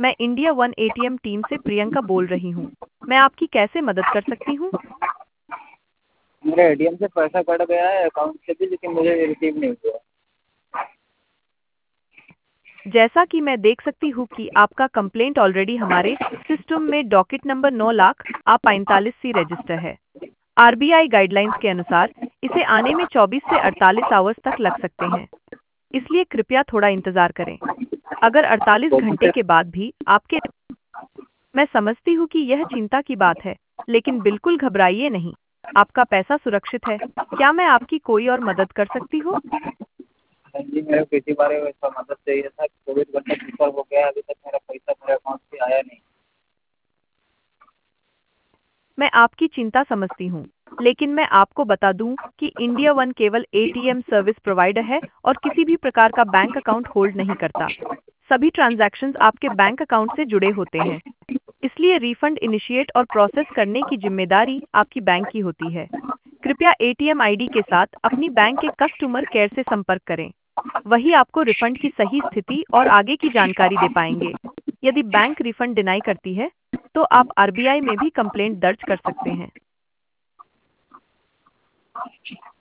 मैं India one ATM team से प्रियंका बोल रही हूँ। मैं आपकी कैसे मदद कर सकती हूँ? मेरे एटीएम से पैसा कट गया है अकाउंट से भी, लेकिन मुझे रिसीव नहीं हुआ। जैसा कि मैं देख सकती हूँ कि आपका कंप्लेंट ऑलरेडी हमारे सिस्टम में डॉकेट नंबर 9,45,सी रजिस्टर है। आरबीआई गाइडलाइंस के अनुसार इसे आने में 24 से 48 आवर्स तक लग सकते हैं, इसलिए कृपया थोड़ा इंतजार करें। अगर 48 तो घंटे मुझे के बाद भी आपके मैं समझती हूँ कि यह चिंता की बात है, लेकिन बिल्कुल घबराइए नहीं। आपका पैसा सुरक्षित है। क्या मैं आपकी कोई और मदद कर सकती हूँ? हाँ जी, मेरे को इसी बारे में इसका मदद चाहिए था कि 24 घंटे ऊपर हो गया, अभी तक मेरा पैसा मेरे अकाउंट से आया नहीं। मैं आपकी चिंता समझती हूँ, लेकिन मैं आपको बता दूं कि इंडिया वन केवल एटीएम सर्विस प्रोवाइडर है और किसी भी प्रकार का बैंक अकाउंट होल्ड नहीं करता। सभी ट्रांजैक्शंस आपके बैंक अकाउंट से जुड़े होते हैं, इसलिए रिफंड इनिशिएट और प्रोसेस करने की जिम्मेदारी आपकी बैंक की होती है। कृपया एटीएम आईडी के साथ अपनी बैंक के कस्टमर केयर से संपर्क करें। वही आपको रिफंड की सही स्थिति और आगे की जानकारी दे पाएंगे। यदि बैंक रिफंड डिनाई करती है, तो आप आरबीआई में भी कंप्लेंट दर्ज कर सकते हैं।